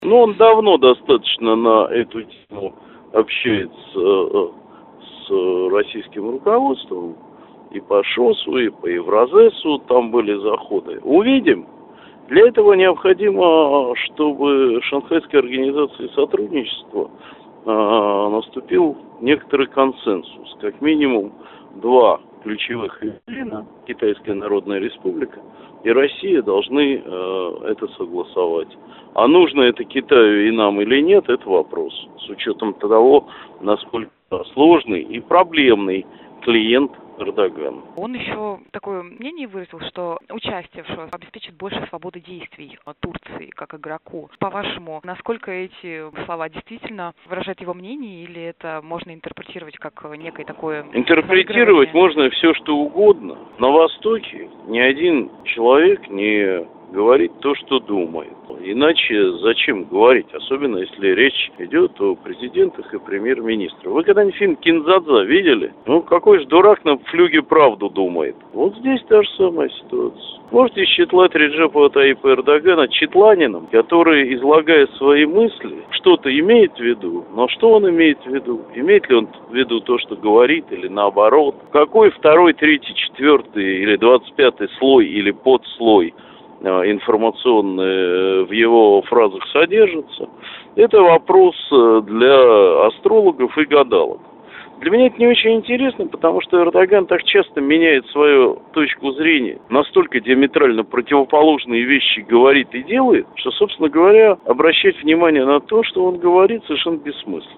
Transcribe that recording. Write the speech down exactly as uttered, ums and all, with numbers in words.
Ну, он давно достаточно на эту тему общается э, с российским руководством. И по ШОСу, и по Евразесу там были заходы. Увидим. Для этого необходимо, чтобы Шанхайской организации сотрудничества э, наступил некоторый консенсус. Как минимум два ключевых лидера, Китайская Народная Республика и Россия, должны э, это согласовать. А нужно это Китаю и нам или нет, это вопрос. С учетом того, насколько сложный и проблемный клиент Эрдогана. Он еще такое мнение выразил, что участие в ШОС обеспечит больше свободы действий Турции как игроку. По-вашему, насколько эти слова действительно выражают его мнение, или это можно интерпретировать как некое такое... Интерпретировать можно все, что угодно. На Востоке ни один человек не говорит то, что думает. Иначе зачем говорить, особенно если речь идет о президентах и премьер-министрах. Вы когда-нибудь фильм «Кинзадза» видели? Ну, какой же дурак на флюге правду думает. Вот здесь та же самая ситуация. Можете считать Реджепа Таyyипа Эрдогана читланином, который, излагая свои мысли, что-то имеет в виду, но что он имеет в виду? Имеет ли он в виду то, что говорит, или наоборот? Какой второй, третий, четвертый или двадцать пятый слой или подслой информационные в его фразах содержатся, это вопрос для астрологов и гадалок. Для меня это не очень интересно, потому что Эрдоган так часто меняет свою точку зрения, настолько диаметрально противоположные вещи говорит и делает, что, собственно говоря, обращать внимание на то, что он говорит, совершенно бессмысленно.